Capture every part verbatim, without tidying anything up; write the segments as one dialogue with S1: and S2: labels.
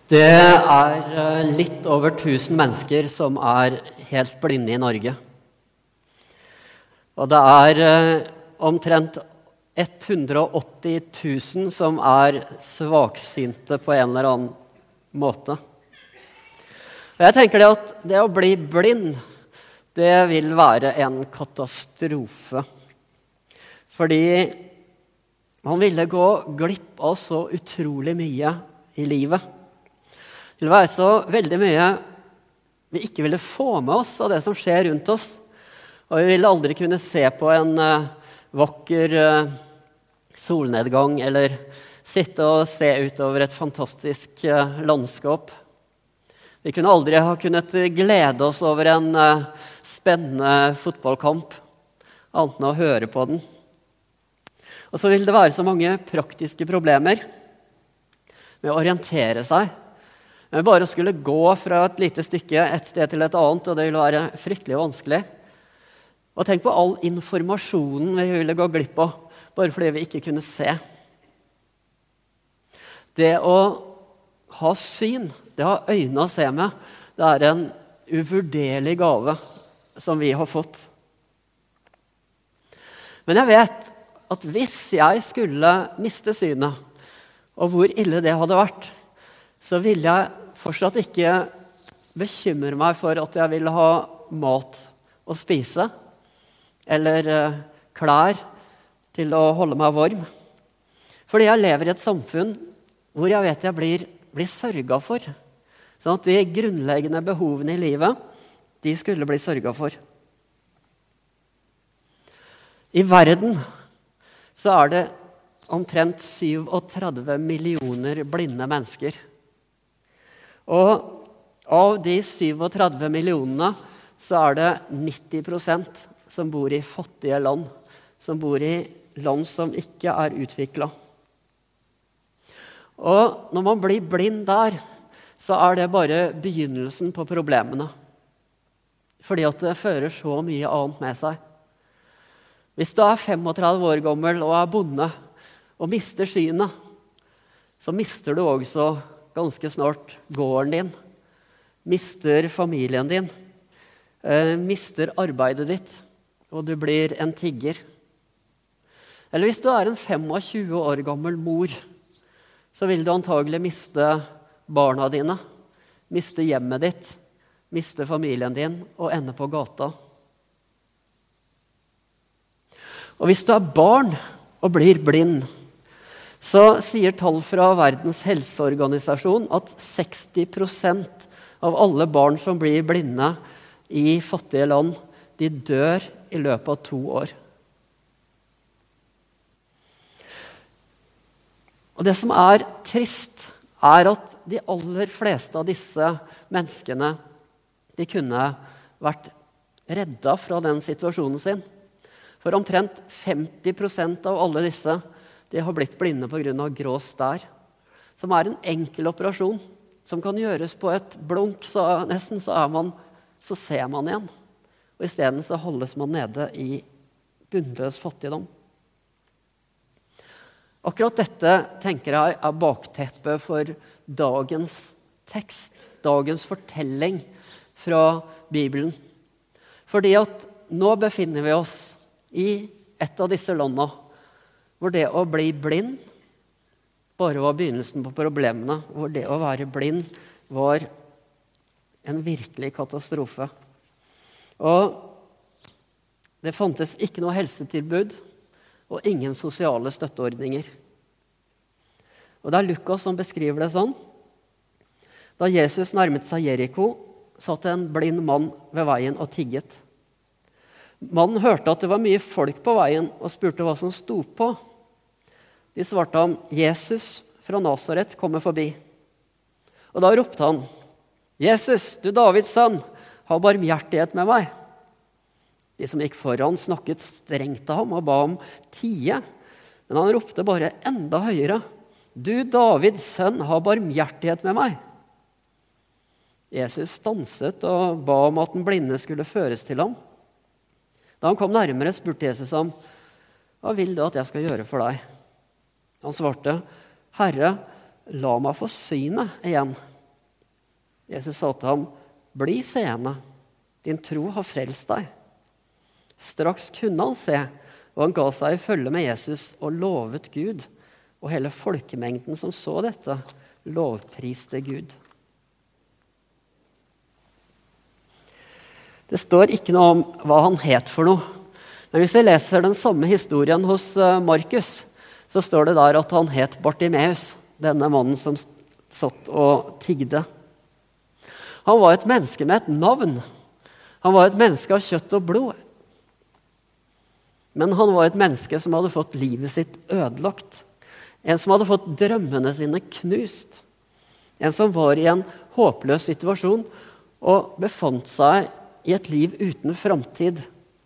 S1: Det er litt over tusen mennesker som er helt blinde i Norge. Og det er omtrent hundre og åtti tusen som er svaksynte på en eller annen måte. Og jeg tenker det at det å bli blind, det vil være en katastrofe. Fordi man ville gå glipp av så utrolig mye i livet. Det vil være så veldig mye vi ikke ville få med oss av det som skjer rundt oss. Og vi ville aldri kunne se på en uh, vakker uh, solnedgang eller sitte og se utover et fantastisk uh, landskap. Vi kunne aldri ha kunnet glede oss over en uh, spennende fotballkamp, annet enn å høre på den. Og så vil det være så mange praktiske problemer med å orientere seg. Men bare skulle gå fra et lite stykke et sted til et annet, og det ville være fryktelig vanskelig. Og tenk på all informasjonen vi ville gå glipp av, bare fordi vi ikke kunne se. Det å ha syn, det å ha øyne å se med, det er en uvurderlig gave som vi har fått. Men jeg vet at hvis jeg skulle miste synet, og hvor ille det hadde vært, så ville jeg fortsatt ikke bekymre meg for at jeg ville ha mat å spise, eller uh, klær til å holde meg varm. Fordi jeg lever i et samfunn hvor jeg vet jeg blir, blir sørget for. Sånn at de grunnleggende behovene i livet, de skulle bli sørget for. I verden så er det omtrent syvogtredve millioner blinde mennesker. Og av de syvogtredve millionene så er det nitti prosent som bor i fattige land, som bor i land som ikke er utviklet. Og når man blir blind der, så er det bare begynnelsen på problemene. Fordi at det fører så mye annet med seg. Hvis du er femogtredve år gammel og er bonde og mister synet, så mister du også ganske snart gården din, mister familien din, eh, mister arbeidet ditt, og du blir en tigger. Eller hvis du er en tjuefem år gammel mor, så vil du antagelig miste barna dine, miste hjemmet ditt, miste familien din og ende på gata. Og hvis du er barn og blir blind, så sier tall fra Verdens helseorganisasjon at seksti prosent av alle barn som blir blinde i fattige land, de dør i løpet av to år. Og det som er trist, er at de aller fleste av disse menneskene, de kunne vært redda fra den situasjonen sin. For omtrent femti prosent av alle disse, de har blitt blinde på grunn av grå stær, som er en enkel operasjon, som kan gjøres på et blunk, så nesten så, er man, så ser man igjen. Og i stedet så holdes man nede i bunnløs fattigdom. Akkurat dette, tenker jeg, er bakteppet for dagens tekst, dagens fortelling fra Bibelen. Fordi at nå befinner vi oss i et av disse landene, hvor det å bli blind bare var begynnelsen på problemene, hvor det å være blind var en virkelig katastrofe. Og det fantes ikke noe helsetilbud og ingen sosiale støtteordninger. Og det er Lukas som beskriver det sånn. Da Jesus nærmet seg Jericho, satt en blind mann ved veien og tigget. Mannen hørte at det var mye folk på veien og spurte hva som sto på. De svarte ham, Jesus fra Nazaret kommer forbi. Og da ropte han, Jesus, du Davids sønn, ha barmhjertighet med meg. De som gikk foran snakket strengt til ham og ba ham tie, men han ropte bare enda høyere, du Davids sønn, ha barmhjertighet med meg. Jesus stanset og ba om at den blinde skulle føres til ham. Da han kom nærmere, spurte Jesus ham, hva vil du at jeg skal gjøre for deg? Han svarte, Herre, la meg få synet igjen. Jesus sa til ham, bli seende, din tro har frelst deg. Straks kunne han se, og han ga seg i følge med Jesus og lovet Gud, og hele folkemengden som så dette, lovpriste Gud. Det står ikke noe om hva han het for noe. Men hvis vi leser den samme historien hos Markus, så står det der at han het Bartimeus, denne mannen som satt og tigde. Han var et menneske med et navn. Han var et menneske av kjøtt og blod. Men han var et menneske som hadde fått livet sitt ødelagt. En som hadde fått drømmene sine knust. En som var i en håpløs situasjon og befant seg i et liv uten framtid.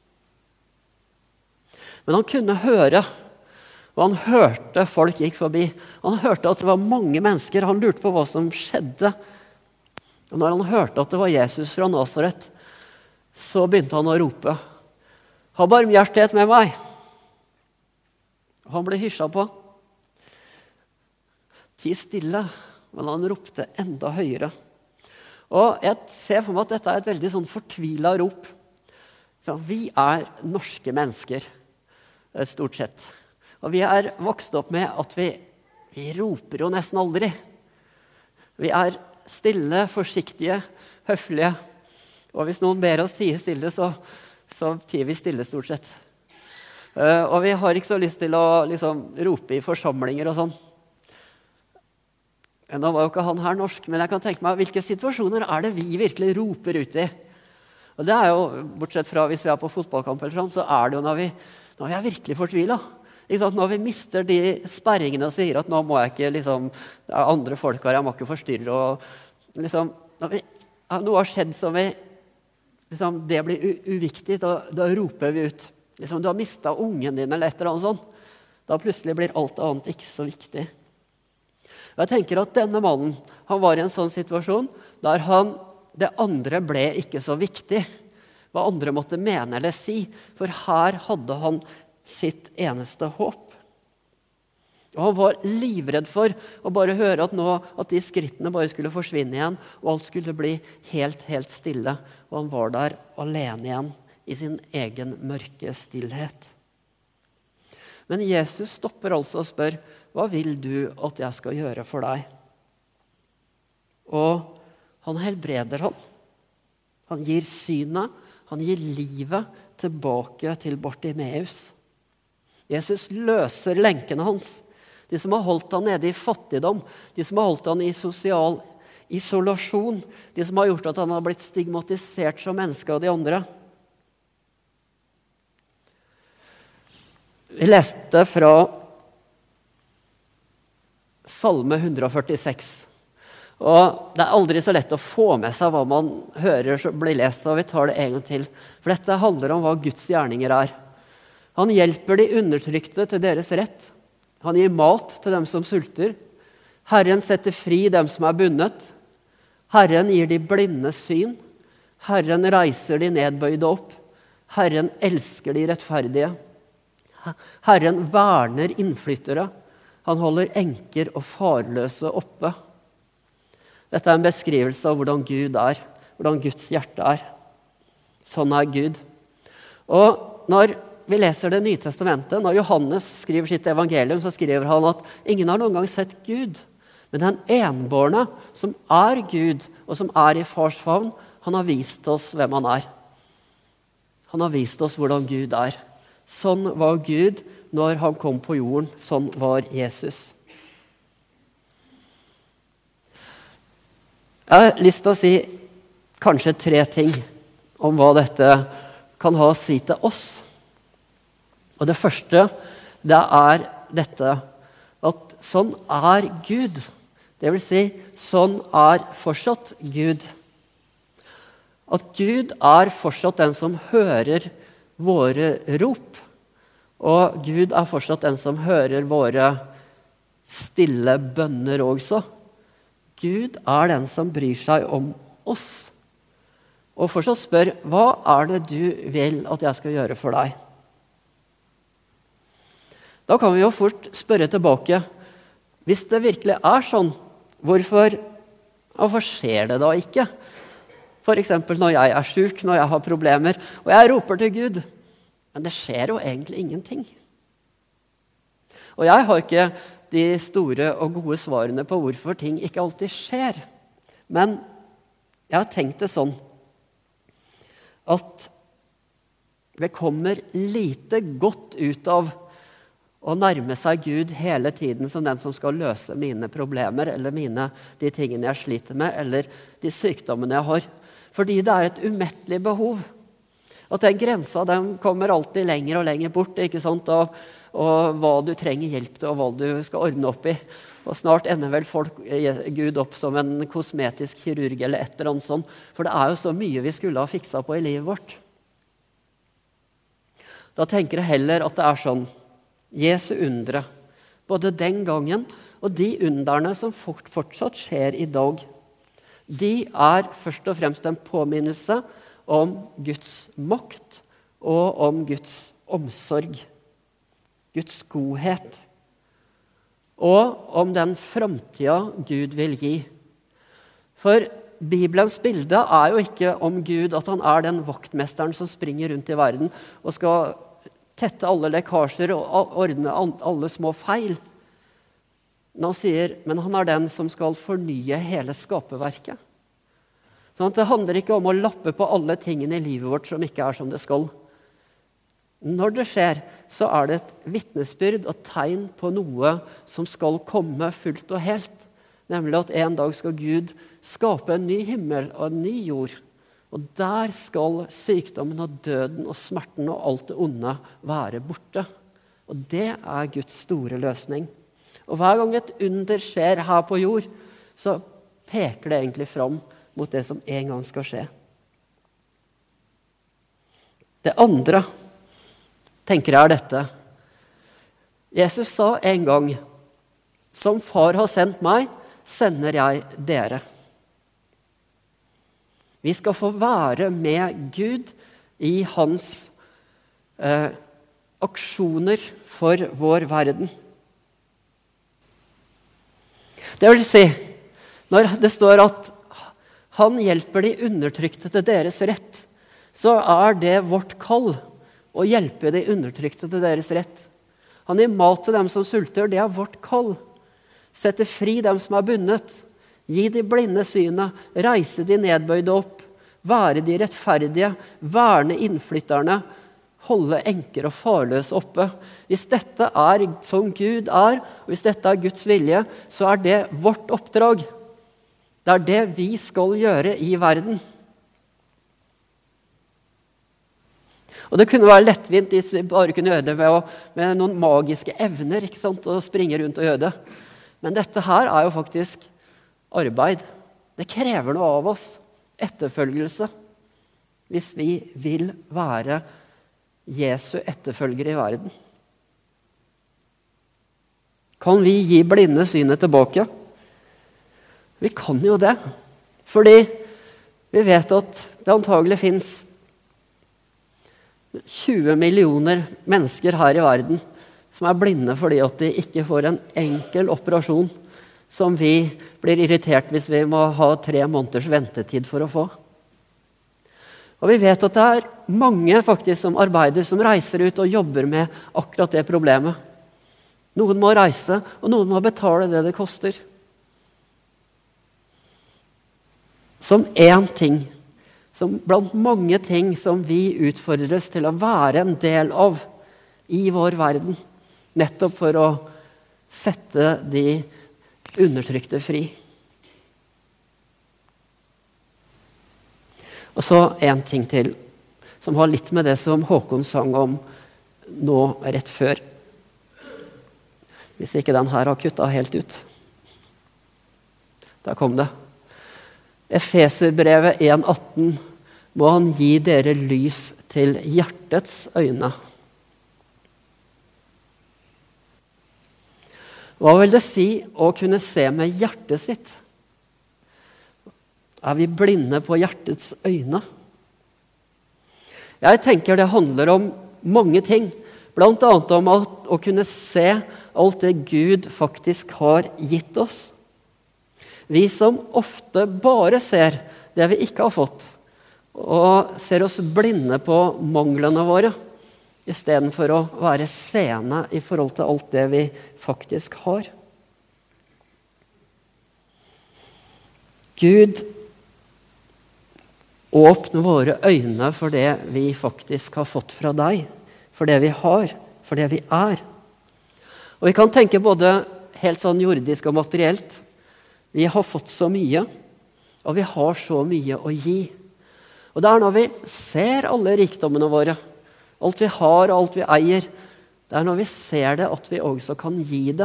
S1: Men han kunne høre, og han hørte folk gikk forbi. Han hørte at det var mange mennesker. Han lurte på hva som skjedde. Og når han hørte at det var Jesus fra Nazaret, så begynte han å rope, ha barmhjertighet med meg. Han ble hysja på. Ti stille, men han ropte enda høyere. Og jeg ser for meg at dette er et veldig sånn fortvilet rop. Så vi er norske mennesker, stort sett. Og vi er vokst opp med at vi, vi roper jo nesten aldri. Vi er stille, forsiktige, høflige. Og hvis noen ber oss tie stille, så, så tier vi stille stort sett. Uh, og vi har ikke så lyst til å liksom, rope i forsamlinger og sånn. Nå var jo ikke han her norsk, men jeg kan tenke meg hvilke situasjoner er det vi virkelig roper ut i. Og det er jo, bortsett fra hvis vi er på fotballkamp eller sånn, så er det jo når vi, når vi er virkelig fortvilet. Når vi mister de sperringene og sier at nå må jeg ikke, liksom, det er andre folk her, jeg må ikke forstyrre. Og liksom, når vi, noe har skjedd som vi, liksom, det blir u uviktig, da, da roper vi ut. Liksom, du har mistet ungen din eller et eller annet sånt. Da plutselig blir alt annet ikke så viktig. Og jeg tenker at denne mannen, han var i en sånn situasjon der han, det andre ble ikke så viktig. Hva andre måtte mene eller si, for her hadde han sitt eneste håp. Og han var livredd for å bare høre at, nå, at de skrittene bare skulle forsvinne igjen, og alt skulle bli helt, helt stille. Og han var der alene igjen i sin egen mørke stillhet. Men Jesus stopper altså og spør, hva vil du at jeg skal gjøre for deg? Og han helbreder ham. Han gir synet, han gir livet tilbake til Bartimeus. Jesus løser lenkene hans. De som har holdt han nede i fattigdom, de som har holdt han i sosial isolasjon, de som har gjort at han har blitt stigmatisert som menneske av de andre. Vi leste fra Salme one forty-six. Og det er aldri så lett å få med seg hva man hører som blir lest, og vi tar det en gang til. For dette handler om hva Guds gjerninger er. Han hjelper de undertrykte til deres rett. Han gir mat til dem som sulter. Herren setter fri dem som er bundet. Herren gir de blinde syn. Herren reiser de nedbøyde opp. Herren elsker de rettferdige. Herren verner innflyttere. Han holder enker og farløse oppe. Dette er en beskrivelse av hvordan Gud er, hvordan Guds hjerte er. Sånn er Gud. Og når vi leser Det nye testamentet, når Johannes skriver sitt evangelium, så skriver han at ingen har noen gang sett Gud, men den enbårne som er Gud, og som er i fars favn, han har vist oss hvem han er. Han har vist oss hvordan Gud er. Sånn var Gud når han kom på jorden, sånn var Jesus. Jeg har lyst til å si kanskje tre ting om hva dette kan ha å si til oss. Og det første, det er dette, at sånn er Gud. Det vil si, sånn er fortsatt Gud. At Gud er fortsatt den som hører våre rop. Og Gud er fortsatt den som hører våre stille bønner også. Gud er den som bryr seg om oss. Og fortsatt spør, hva er det du vil at jeg skal gjøre for deg? Da kan vi jo fort spørre tilbake, hvis det virkelig er sånn, hvorfor Hvorfor skjer det da ikke? For eksempel når jeg er syk, når jeg har problemer, og jeg roper til Gud. Men det skjer jo egentlig ingenting. Og jeg har ikke de store og gode svarene på hvorfor ting ikke alltid skjer. Men jeg har tenkt det sånn at det kommer lite godt ut av å nærme seg Gud hele tiden som den som skal løse mine problemer, eller mine, de tingene jeg sliter med, eller de sykdommene jeg har. Fordi det er et umettelig behov. At den grensa den kommer alltid lenger og lenger bort, ikke sant? Og, og hva du trenger hjelp til, og hva du skal ordne opp i. Og snart ender vel folk Gud opp som en kosmetisk kirurg eller et eller annet sånt. For det er jo så mye vi skulle ha fiksa på i livet vårt. Da tenker jeg heller at det er sånn, Jesu undre, både den gangen og de underne som fortsatt skjer i dag, de er først og fremst en påminnelse om Guds makt og om Guds omsorg, Guds godhet, og om den framtida Gud vil gi. For Bibelens bilde er jo ikke om Gud at han er den vaktmesteren som springer rundt i verden og skal tette alle lekkasjer og ordne alle små feil. Men han sier, men han er den som skal fornye hele skaperverket. Sånn at det handler ikke om å lappe på alle tingene i livet vårt som ikke er som det skal. Når det skjer, så er det et vitnesbyrd og tegn på noe som skal komme fullt og helt. Nemlig at en dag skal Gud skape en ny himmel og en ny jord. Og der skal sykdommen og døden og smerten og alt det onde være borte. Og det er Guds store løsning. Og hver gang et under skjer her på jord, så peker det egentlig fram mot det som en gang skal skje. Det andre, tenker jeg er dette. Jesus sa en gang, som far har sendt meg, sender jeg dere. Vi skal få være med Gud i hans eh, aksjoner for vår verden. Det vil si, når det står at han hjelper de undertrykte til deres rett, så er det vårt kall å hjelpe de undertrykte til deres rett. Han gir mat til dem som sulter, det er vårt kall. Sette fri dem som er bundet. Gi de blinde synet, reise de nedbøyde opp, være de rettferdige, verne innflytterne, holde enker og farløse oppe. Hvis dette er som Gud er, og hvis dette er Guds vilje, så er det vårt oppdrag. Det er det vi skal gjøre i verden. Og det kunne være lettvint hvis vi bare kunne gjøre det med, å, med noen magiske evner, ikke sant, og springe rundt og gjøre det. Men dette her er jo faktisk arbeid. Det krever noe av oss. Etterfølgelse. Hvis vi vil være Jesu etterfølgere i verden. Kan vi gi blinde synet tilbake? Vi kan jo det. Fordi vi vet at det antagelig finnes tjue millioner mennesker her i verden som er blinde fordi at de ikke får en enkel operasjon som vi blir irritert hvis vi må ha tre måneders ventetid for å få. Og vi vet at det er mange faktisk som arbeider, som reiser ut og jobber med akkurat det problemet. Noen må reise, og noen må betale det det koster. Som en ting, som blant mange ting som vi utfordres til å være en del av i vår verden, nettopp for å sette de undertrykte fri. Og så en ting til, som har litt med det som Håkon sang om nå rett før. Hvis ikke den her har kuttet helt ut. Der kom det. Efeserbrevet en atten, må han gi dere lys til hjertets øyne. Hva vil det si å kunne se med hjertet sitt? Er vi blinde på hjertets øyne? Jeg tenker det handler om mange ting, blant annet om å kunne se alt det Gud faktisk har gitt oss. Vi som ofte bare ser det vi ikke har fått, og ser oss blinde på manglene våre, i stedet for å være seende i forhold til alt det vi faktisk har. Gud, åpne våre øyne for det vi faktisk har fått fra deg, for det vi har, for det vi er. Og vi kan tenke både helt sånn jordisk og materielt. Vi har fått så mye, og vi har så mye å gi. Og det er når vi ser alle rikdommene våre, alt vi har og alt vi eier, det er når vi ser det at vi også kan gi det.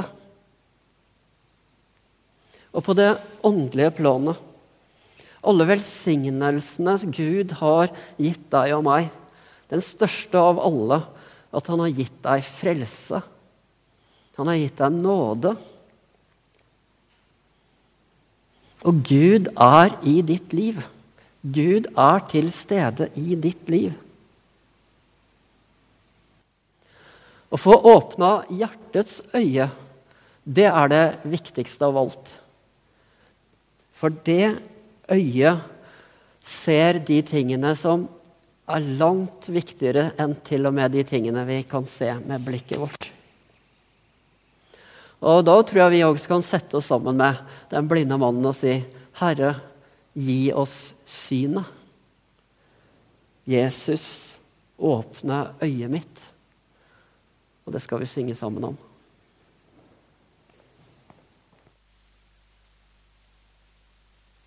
S1: Og på det åndelige planet, alle velsignelsene Gud har gitt deg og meg, den største av alle, at han har gitt deg frelse. Han har gitt deg nåde. Og Gud er i ditt liv. Gud er til stede i ditt liv. Å få åpna hjertets øye, det er det viktigste av alt. For det øyet ser de tingene som er langt viktigere enn til og med de tingene vi kan se med blikket vårt. Og da tror jeg vi også kan sette oss sammen med den blinde mannen og si, Herre, gi oss synet. Jesus, åpne øyet mitt. Og det skal vi synge sammen om.